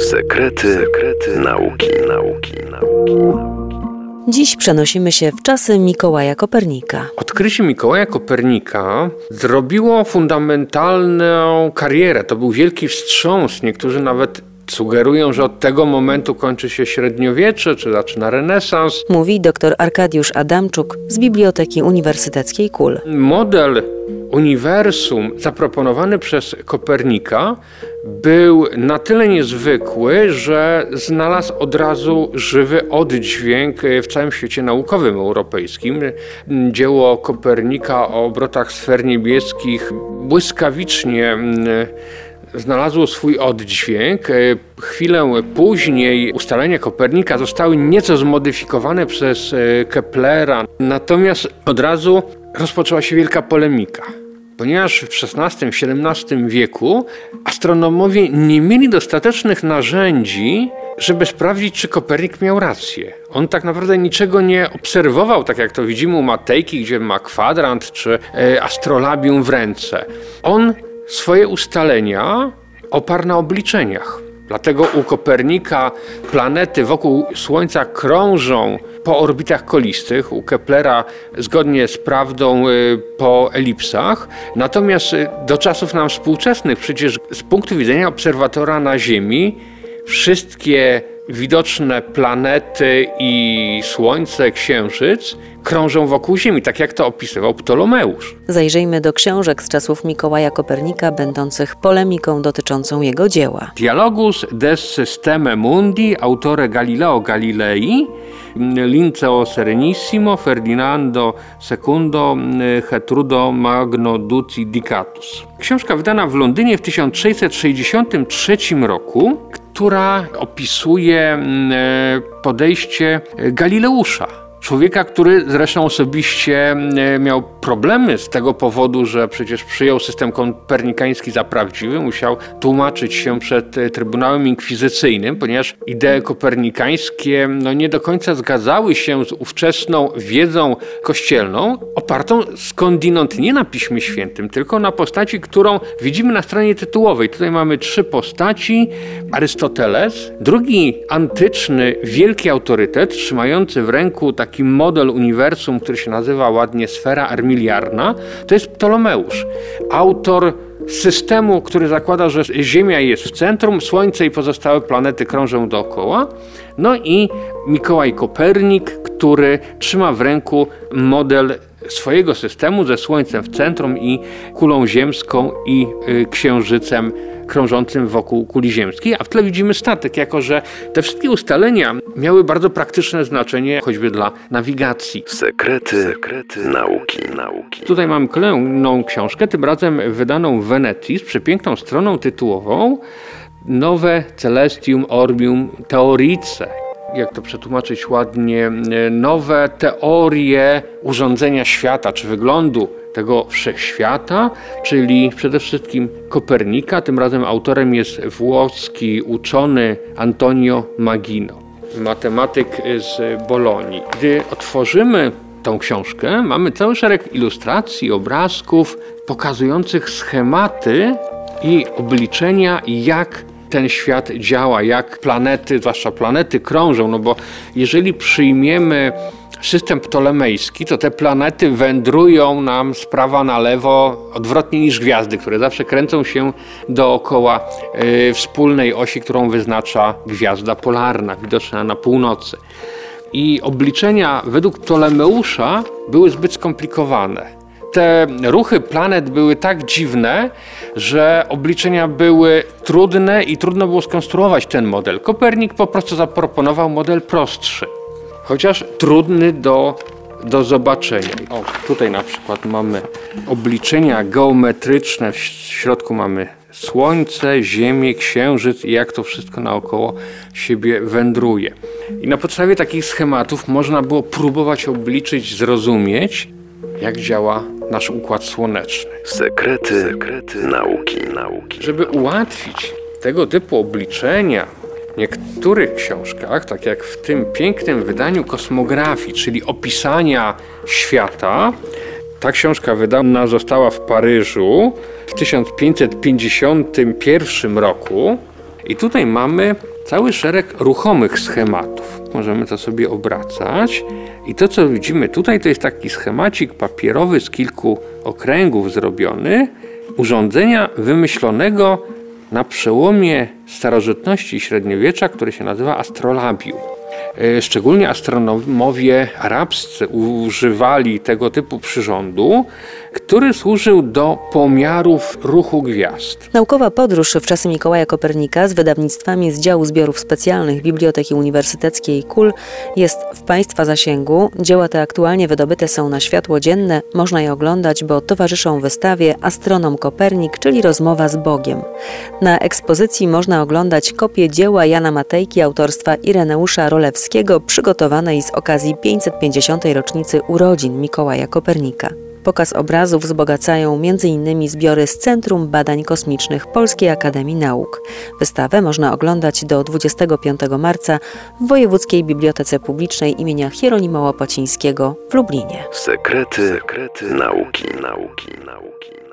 Sekrety nauki. Dziś przenosimy się w czasy Mikołaja Kopernika. Odkrycie Mikołaja Kopernika zrobiło fundamentalną karierę. To był wielki wstrząs. Niektórzy nawet sugerują, że od tego momentu kończy się średniowiecze, czy zaczyna renesans. Mówi dr Arkadiusz Adamczuk z Biblioteki Uniwersyteckiej KUL. Model uniwersum zaproponowany przez Kopernika był na tyle niezwykły, że znalazł od razu żywy oddźwięk w całym świecie naukowym europejskim. Dzieło Kopernika o obrotach sfer niebieskich błyskawicznie znalazło swój oddźwięk. Chwilę później ustalenia Kopernika zostały nieco zmodyfikowane przez Keplera. Natomiast od razu rozpoczęła się wielka polemika. Ponieważ w XVI-XVII wieku astronomowie nie mieli dostatecznych narzędzi, żeby sprawdzić, czy Kopernik miał rację. On tak naprawdę niczego nie obserwował, tak jak to widzimy u Matejki, gdzie ma kwadrant czy astrolabium w ręce. On swoje ustalenia oparł na obliczeniach. Dlatego u Kopernika planety wokół Słońca krążą po orbitach kolistych, u Keplera zgodnie z prawdą po elipsach. Natomiast do czasów nam współczesnych, przecież z punktu widzenia obserwatora na Ziemi, wszystkie widoczne planety i Słońce, Księżyc krążą wokół Ziemi, tak jak to opisywał Ptolomeusz. Zajrzyjmy do książek z czasów Mikołaja Kopernika, będących polemiką dotyczącą jego dzieła. Dialogus des systeme mundi, autore Galileo Galilei, Linceo Serenissimo, Ferdinando II, Getrudo Magno Duci Dicatus. Książka wydana w Londynie w 1663 roku, która opisuje podejście Galileusza. Człowieka, który zresztą osobiście miał problemy z tego powodu, że przecież przyjął system kopernikański za prawdziwy, musiał tłumaczyć się przed Trybunałem Inkwizycyjnym, ponieważ idee kopernikańskie nie do końca zgadzały się z ówczesną wiedzą kościelną, opartą skądinąd nie na Piśmie Świętym, tylko na postaci, którą widzimy na stronie tytułowej. Tutaj mamy 3 postaci. Arystoteles, drugi antyczny wielki autorytet, trzymający w ręku taki model uniwersum, który się nazywa ładnie sfera armiliarna, to jest Ptolomeusz, autor systemu, który zakłada, że Ziemia jest w centrum, Słońce i pozostałe planety krążą dookoła. No i Mikołaj Kopernik, który trzyma w ręku model swojego systemu ze Słońcem w centrum i kulą ziemską i księżycem krążącym wokół kuli ziemskiej, a w tle widzimy statek, jako że te wszystkie ustalenia miały bardzo praktyczne znaczenie, choćby dla nawigacji. Sekrety nauki. Tutaj mamy kolejną książkę, tym razem wydaną w Wenecji z przepiękną stroną tytułową Nowe Celestium Orbium Theorice. Jak to przetłumaczyć ładnie? Nowe teorie urządzenia świata, czy wyglądu tego wszechświata, czyli przede wszystkim Kopernika. Tym razem autorem jest włoski uczony Antonio Magino, matematyk z Bolonii. Gdy otworzymy tą książkę, mamy cały szereg ilustracji, obrazków pokazujących schematy i obliczenia, jak ten świat działa, jak planety, zwłaszcza planety krążą, bo jeżeli przyjmiemy system ptolemejski, to te planety wędrują nam z prawa na lewo odwrotnie niż gwiazdy, które zawsze kręcą się dookoła wspólnej osi, którą wyznacza gwiazda polarna, widoczna na północy. I obliczenia według Ptolemeusza były zbyt skomplikowane. Te ruchy planet były tak dziwne, że obliczenia były trudne i trudno było skonstruować ten model. Kopernik po prostu zaproponował model prostszy, chociaż trudny do zobaczenia. O, tutaj na przykład mamy obliczenia geometryczne, w środku mamy Słońce, Ziemię, Księżyc i jak to wszystko naokoło siebie wędruje. I na podstawie takich schematów można było próbować obliczyć, zrozumieć, jak działa nasz Układ Słoneczny. Sekrety nauki. Żeby ułatwić tego typu obliczenia w niektórych książkach, tak jak w tym pięknym wydaniu Kosmografii, czyli opisania świata, ta książka wydana została w Paryżu w 1551 roku. I tutaj mamy cały szereg ruchomych schematów. Możemy to sobie obracać i to, co widzimy tutaj, to jest taki schemacik papierowy z kilku okręgów zrobiony, urządzenia wymyślonego na przełomie starożytności i średniowiecza, które się nazywa astrolabium. Szczególnie astronomowie arabscy używali tego typu przyrządu, który służył do pomiarów ruchu gwiazd. Naukowa podróż w czasy Mikołaja Kopernika z wydawnictwami z działu zbiorów specjalnych Biblioteki Uniwersyteckiej KUL jest w Państwa zasięgu. Dzieła te aktualnie wydobyte są na światło dzienne. Można je oglądać, bo towarzyszą wystawie Astronom Kopernik, czyli rozmowa z Bogiem. Na ekspozycji można oglądać kopię dzieła Jana Matejki autorstwa Ireneusza Rolewskiego, przygotowanej z okazji 550. rocznicy urodzin Mikołaja Kopernika. Pokaz obrazów wzbogacają m.in. zbiory z Centrum Badań Kosmicznych Polskiej Akademii Nauk. Wystawę można oglądać do 25 marca w Wojewódzkiej Bibliotece Publicznej imienia Hieronima Łopocińskiego w Lublinie. Sekrety nauki.